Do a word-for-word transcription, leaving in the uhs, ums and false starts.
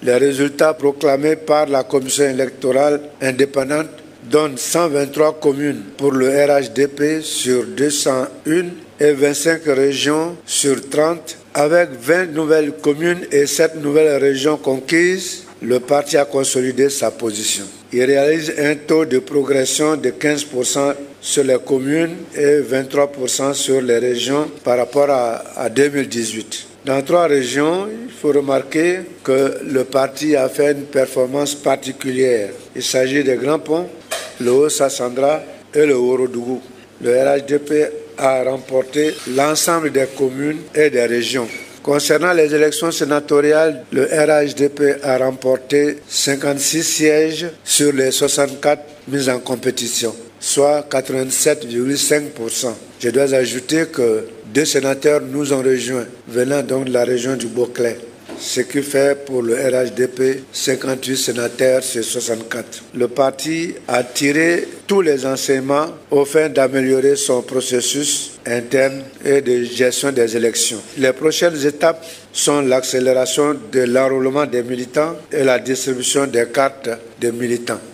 Les résultats proclamés par la commission électorale indépendante donnent cent vingt-trois communes pour le R H D P sur deux cent un et vingt-cinq régions sur trente. Avec vingt nouvelles communes et sept nouvelles régions conquises, le parti a consolidé sa position. Il réalise un taux de progression de quinze pour cent sur les communes et vingt-trois pour cent sur les régions par rapport à, à deux mille dix-huit. Dans trois régions, il faut remarquer que le parti a fait une performance particulière. Il s'agit des Grands Ponts, le Haut-Sassandra et le Haut-Rodougou. Le R H D P a remporté l'ensemble des communes et des régions. Concernant les élections sénatoriales, le R H D P a remporté cinquante-six sièges sur les soixante-quatre mis en compétition, soit quatre-vingt-sept virgule cinq pour cent. Je dois ajouter que deux sénateurs nous ont rejoints, venant donc de la région du Beauclerc, ce qui fait pour le R H D P cinquante-huit sénateurs sur soixante-quatre. Le parti a tiré tous les enseignements au fin d'améliorer son processus interne et de gestion des élections. Les prochaines étapes sont l'accélération de l'enrôlement des militants et la distribution des cartes des militants.